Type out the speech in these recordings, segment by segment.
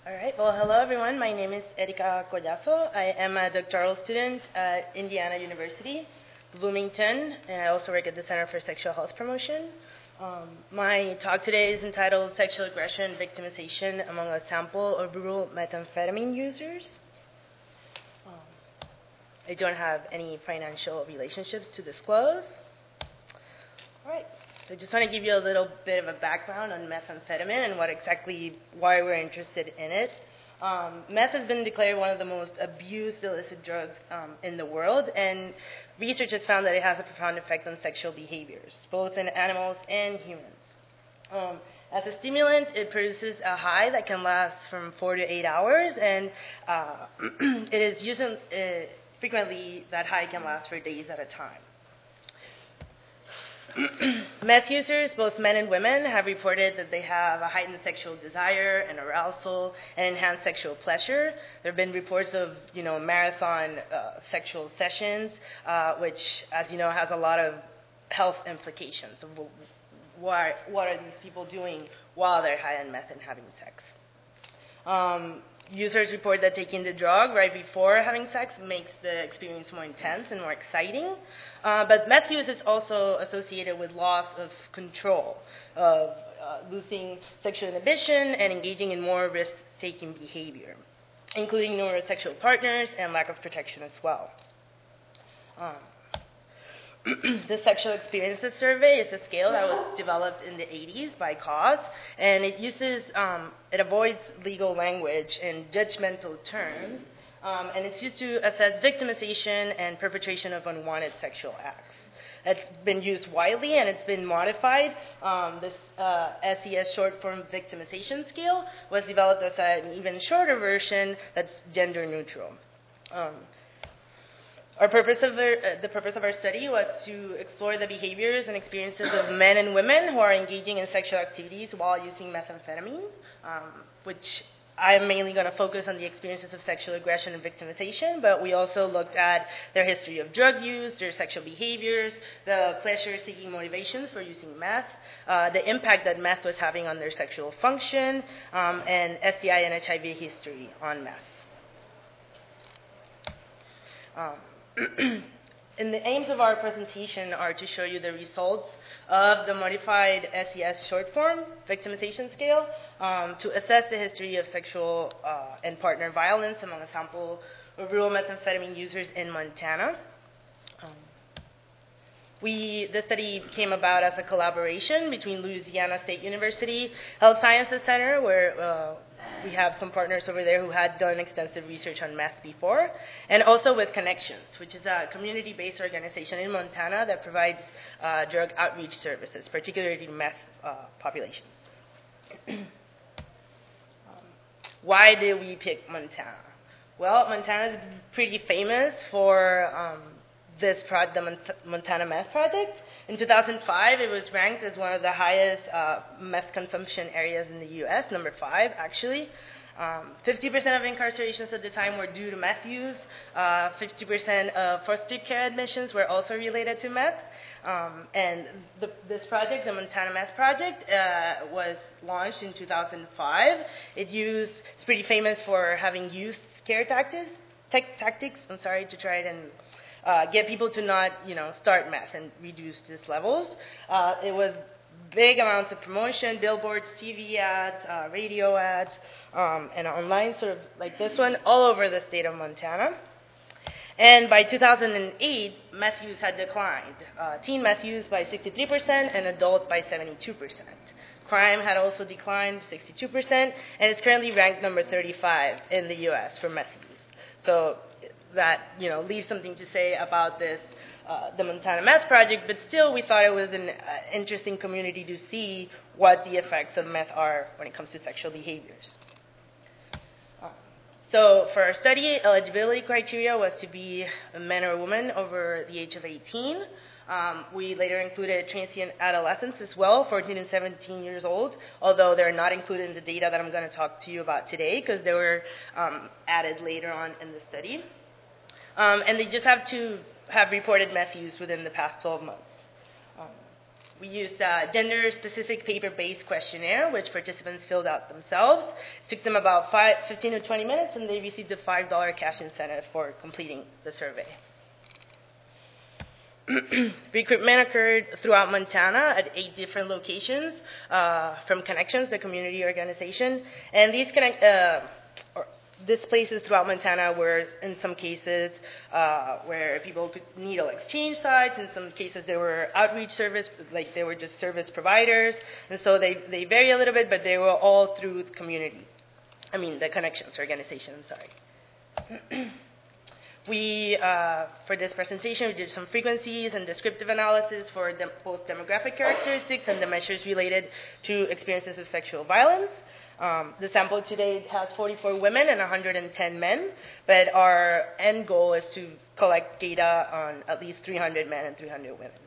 All right. Well, hello, everyone. My name is Erika Collazo. I am a doctoral student at Indiana University, Bloomington, and I also work at the Center for Sexual Health Promotion. My talk today is entitled Sexual Aggression and Victimization Among a Sample of Rural Methamphetamine Users. I don't have any financial relationships to disclose. All right. So I just want to give you a little bit of a background on methamphetamine and why we're interested in it. Meth has been declared one of the most abused illicit drugs in the world, and research has found that it has a profound effect on sexual behaviors, both in animals and humans. As a stimulant, it produces a high that can last from 4 to 8 hours, and it is used frequently. That high can last for days at a time. Meth users, both men and women, have reported that they have a heightened sexual desire and arousal and enhanced sexual pleasure. There have been reports of, marathon sexual sessions, which, as you know, has a lot of health implications. Of what are these people doing while they're high on meth and having sex? Users report that taking the drug right before having sex makes the experience more intense and more exciting. But meth use is also associated with loss of control, of losing sexual inhibition and engaging in more risk-taking behavior, including neurosexual partners and lack of protection as well. The Sexual Experiences Survey is a scale that was developed in the 80s by Cause, and it avoids legal language and judgmental terms, and it's used to assess victimization and perpetration of unwanted sexual acts. It's been used widely, and it's been modified. This SES short form victimization scale was developed as an even shorter version that's gender neutral. The purpose of our study was to explore the behaviors and experiences of men and women who are engaging in sexual activities while using methamphetamine, which I'm mainly going to focus on the experiences of sexual aggression and victimization, but we also looked at their history of drug use, their sexual behaviors, the pleasure-seeking motivations for using meth, the impact that meth was having on their sexual function, and STI and HIV history on meth. And the aims of our presentation are to show you the results of the modified SES short form victimization scale to assess the history of sexual and partner violence among a sample of rural methamphetamine users in Montana. The study came about as a collaboration between Louisiana State University Health Sciences Center, where we have some partners over there who had done extensive research on meth before, and also with Connections, which is a community-based organization in Montana that provides drug outreach services, particularly to meth populations. Why did we pick Montana? Well, Montana is pretty famous for the Montana Meth Project. In 2005, it was ranked as one of the highest meth consumption areas in the U.S., number 5, actually. 50% of incarcerations at the time were due to meth use. 50% of foster care admissions were also related to meth. And this project, the Montana Meth Project, was launched in 2005. It's pretty famous for having youth scare tactics, to try and get people to not, start meth and reduce these levels. It was big amounts of promotion, billboards, TV ads, radio ads, and online, sort of like this one, all over the state of Montana. And by 2008, meth use had declined. Teen meth use by 63% and adult by 72%. Crime had also declined 62%, and it's currently ranked number 35 in the U.S. for meth use. So that leaves something to say about this, the Montana Meth Project, but still we thought it was an interesting community to see what the effects of meth are when it comes to sexual behaviors. So for our study, eligibility criteria was to be a man or a woman over the age of 18. We later included transient adolescents as well, 14 and 17 years old, although they're not included in the data that I'm going to talk to you about today because they were added later on in the study. And they just have to have reported meth use within the past 12 months. We used a gender-specific paper-based questionnaire, which participants filled out themselves. It took them about 15 to 20 minutes, and they received a $5 cash incentive for completing the survey. Recruitment occurred throughout Montana at 8 different locations from Connections, the community organization. And these places throughout Montana were, in some cases, where people could needle exchange sites. In some cases, they were outreach service, like they were just service providers. And so they vary a little bit, but they were all through the community. I mean, the Connections organization, sorry. We, for this presentation, we did some frequencies and descriptive analysis for both demographic characteristics and the measures related to experiences of sexual violence. The sample today has 44 women and 110 men, but our end goal is to collect data on at least 300 men and 300 women.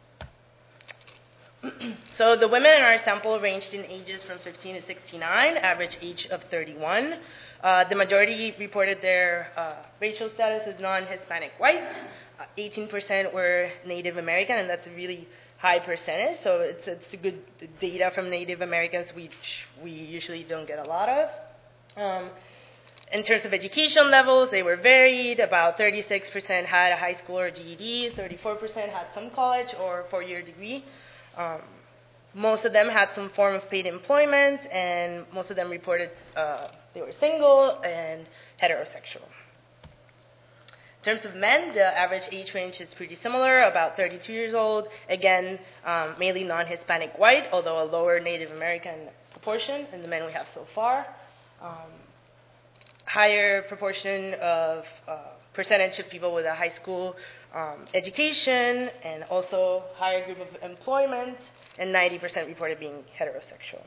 So the women in our sample ranged in ages from 15 to 69, average age of 31. The majority reported their racial status as non-Hispanic white. 18% were Native American, and that's a really high percentage. So it's a good data from Native Americans, which we usually don't get a lot of. In terms of education levels, they were varied. About 36% had a high school or GED. 34% had some college or four-year degree. Most of them had some form of paid employment, and most of them reported they were single and heterosexual. In terms of men, the average age range is pretty similar, about 32 years old. Again, mainly non-Hispanic white, although a lower Native American proportion in the men we have so far. Higher proportion of percentage of people with a high school education, and also higher group of employment, and 90% reported being heterosexual.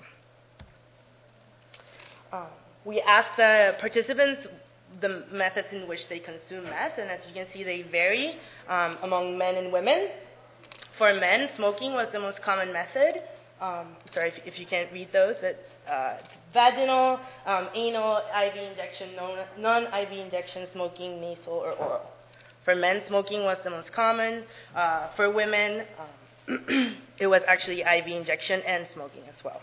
We asked the participants the methods in which they consume meth, and as you can see, they vary among men and women. For men, smoking was the most common method. Sorry if you can't read those, but it's vaginal, anal, IV injection, non-IV injection, smoking, nasal, or oral. For men, smoking was the most common. For women, it was actually IV injection and smoking as well.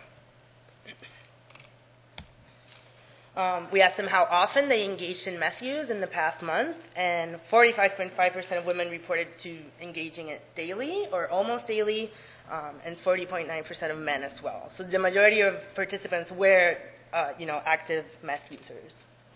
We asked them how often they engaged in meth use in the past month, and 45.5% of women reported to engaging it daily or almost daily, and 40.9% of men as well. So the majority of participants were, active meth users.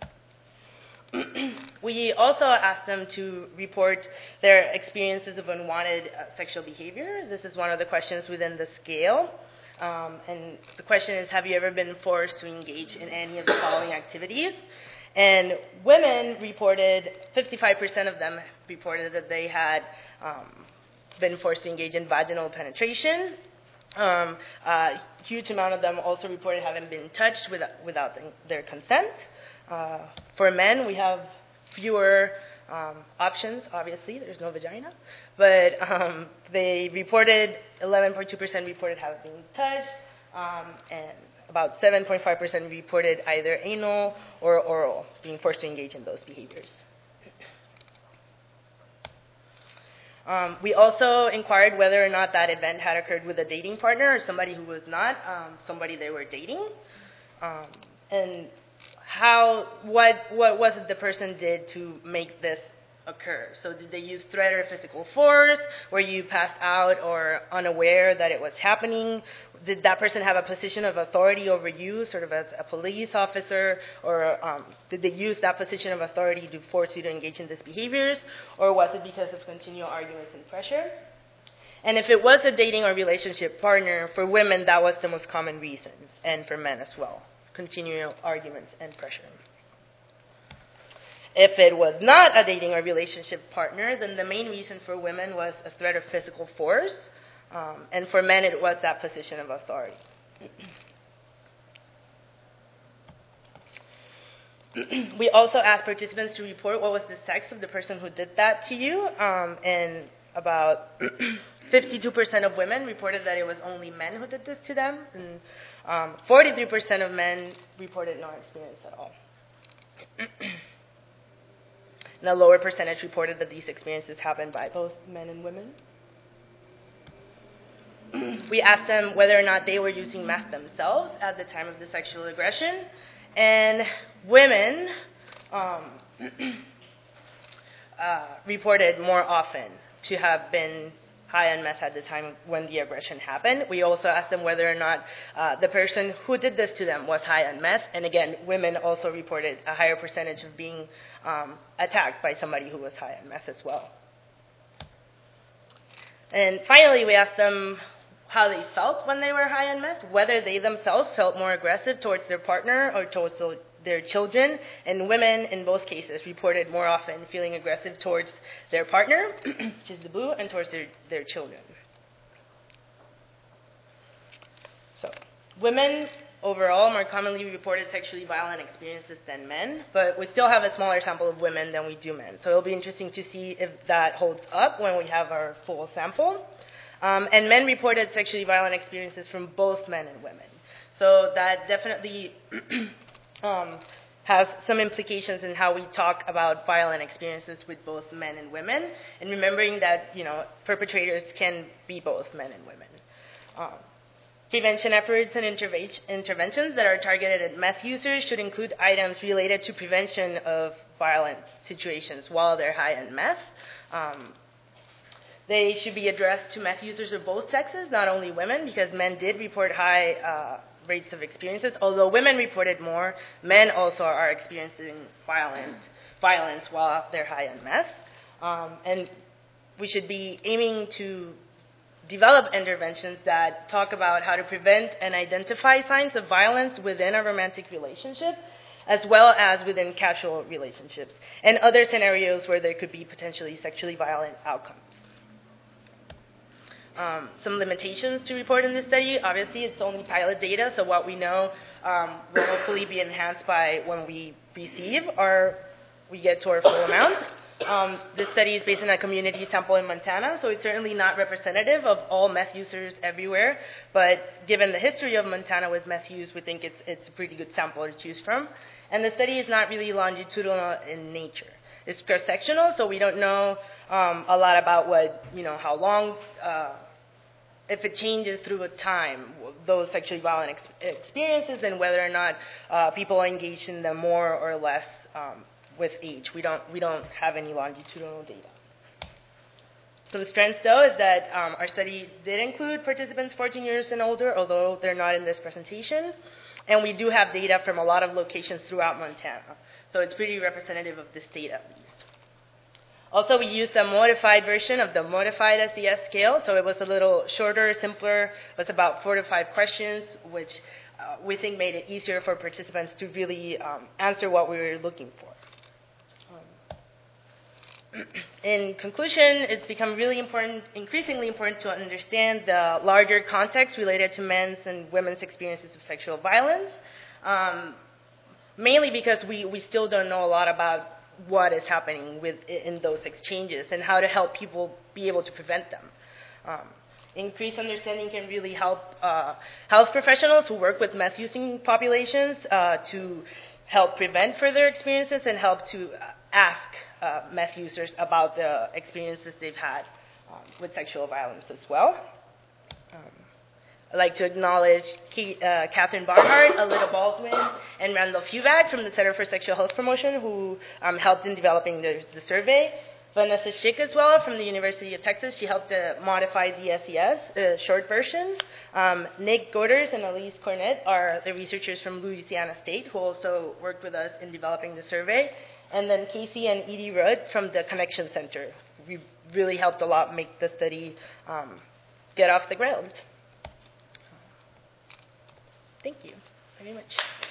We also asked them to report their experiences of unwanted sexual behavior. This is one of the questions within the scale. And the question is, have you ever been forced to engage in any of the following activities? And women reported, 55% of them reported that they had been forced to engage in vaginal penetration. A huge amount of them also reported having been touched without their consent. For men, we have fewer options, obviously. There's no vagina. But they reported, 11.2% reported having been touched, and about 7.5% reported either anal or oral, being forced to engage in those behaviors. We also inquired whether or not that event had occurred with a dating partner or somebody who was not somebody they were dating, and what was it the person did to make this occur. So did they use threat or physical force? Were you passed out or unaware that it was happening? Did that person have a position of authority over you, sort of as a police officer? Or did they use that position of authority to force you to engage in these behaviors? Or was it because of continual arguments and pressure? And if it was a dating or relationship partner, for women, that was the most common reason, and for men as well, continual arguments and pressure. If it was not a dating or relationship partner, then the main reason for women was a threat of physical force, and for men it was that position of authority. We also asked participants to report what was the sex of the person who did that to you, and about 52% of women reported that it was only men who did this to them, and 43% of men reported no experience at all. And a lower percentage reported that these experiences happened by both men and women. we asked them whether or not they were using meth themselves at the time of the sexual aggression. And women reported more often to have been high on meth at the time when the aggression happened. We also asked them whether or not the person who did this to them was high on meth. And again, women also reported a higher percentage of being attacked by somebody who was high on meth as well. And finally, we asked them how they felt when they were high on meth, whether they themselves felt more aggressive towards their partner or towards their children. And women, in both cases, reported more often feeling aggressive towards their partner, which is the blue, and towards their children. So, women overall more commonly reported sexually violent experiences than men, but we still have a smaller sample of women than we do men. So it'll be interesting to see if that holds up when we have our full sample. And men reported sexually violent experiences from both men and women. So that definitely has some implications in how we talk about violent experiences with both men and women, and remembering that, perpetrators can be both men and women. Prevention efforts and interventions that are targeted at meth users should include items related to prevention of violent situations while they're high on meth. They should be addressed to meth users of both sexes, not only women, because men did report high rates of experiences. Although women reported more, men also are experiencing violence while they're high on meth. And we should be aiming to develop interventions that talk about how to prevent and identify signs of violence within a romantic relationship, as well as within casual relationships, and other scenarios where there could be potentially sexually violent outcomes. Some limitations to report in this study. Obviously, it's only pilot data, so what we know will hopefully be enhanced by when we get to our full amount. This study is based on a community sample in Montana, so it's certainly not representative of all meth users everywhere, but given the history of Montana with meth use, we think it's a pretty good sample to choose from. And the study is not really longitudinal in nature. It's cross-sectional, so we don't know a lot about how long, if it changes through time, those sexually violent experiences, and whether or not people are engaged in them more or less with age. We don't have any longitudinal data. Some strengths, though, is that our study did include participants 14 years and older, although they're not in this presentation. And we do have data from a lot of locations throughout Montana. So it's pretty representative of this data, at least. Also, we used a modified version of the modified SES scale. So it was a little shorter, simpler. It was about 4 to 5 questions, which we think made it easier for participants to really answer what we were looking for. In conclusion, it's become increasingly important to understand the larger context related to men's and women's experiences of sexual violence, mainly because we still don't know a lot about what is happening in those exchanges and how to help people be able to prevent them. Increased understanding can really help health professionals who work with meth-using populations to help prevent further experiences and help to ask meth users about the experiences they've had with sexual violence as well. I'd like to acknowledge Catherine Barnhart, Alida Baldwin, and Randall Fuvak from the Center for Sexual Health Promotion, who helped in developing the survey. Vanessa Schick as well from the University of Texas. She helped modify the SES, short version. Nick Goders and Elise Cornett are the researchers from Louisiana State who also worked with us in developing the survey. And then Casey and Edie Rudd from the Connection Center. We really helped a lot make the study get off the ground. Thank you very much.